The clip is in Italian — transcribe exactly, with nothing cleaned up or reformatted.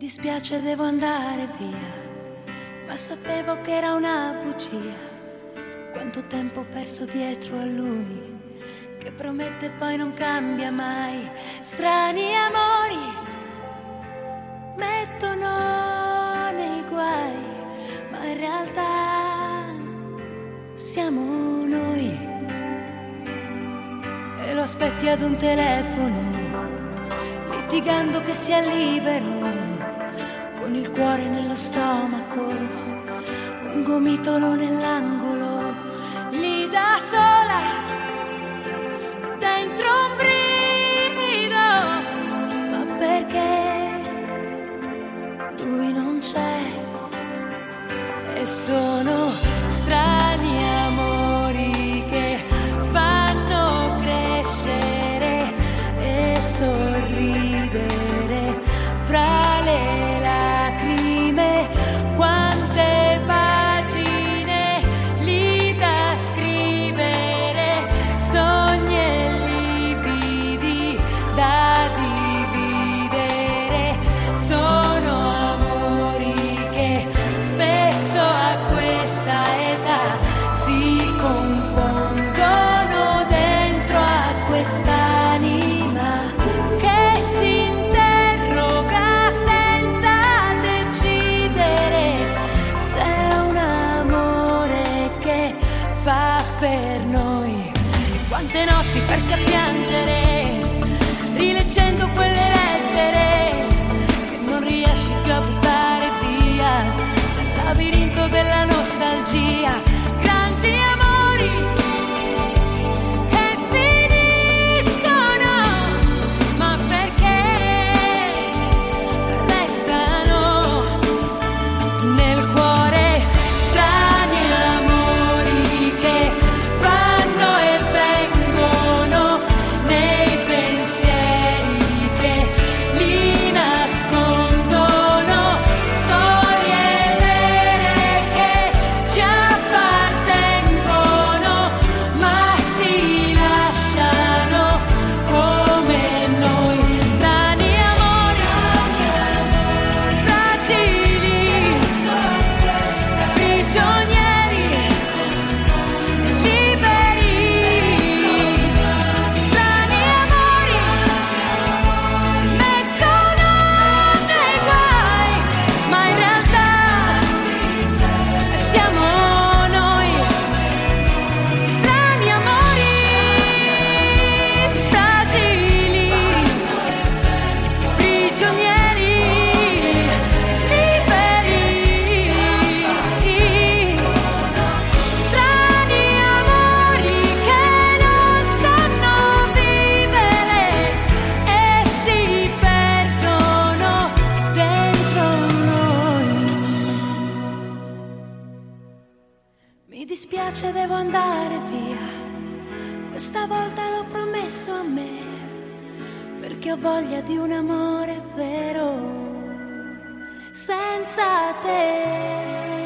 dispiace, devo andare via, ma sapevo che era una bugia. Quanto tempo ho perso dietro a lui, che promette poi non cambia mai. Strani amori mettono nei guai, ma in realtà siamo noi. E lo aspetti ad un telefono, litigando che sia libero, con il cuore nello stomaco, un gomitolo nell'angolo, lì da sola, dentro un brivido, ma perché lui non c'è. E sono strani amori che fanno crescere e sorridere fra le lacrime. Quante pagine lì da scrivere, sogni e lividi da dividere. Sono amori che spesso a questa età si confondono dentro a quest'anima che si interroga senza decidere se è un amore che fa per noi. Quante notti perse a piangere, rileggendo quelle lettere che non riesci più a buttare via, nel labirinto della nostalgia. Grandi amori che finiscono, ma perché restano nel cuore. Strani amori che vanno e vengono nei pensieri che li nascondono. Storie vere che ci appartengono, ma si lasciano come noi. Strani amori fragili, prigionieri liberi. Strani amori mettono nei guai, ma in realtà siamo noi. Strani amori fragili, prigionieri liberi. Strani amori che non sanno vivere e si perdono dentro noi. Mi dispiace, devo andare via, questa volta l'ho promesso a me, perché ho voglia di un amore vero senza te.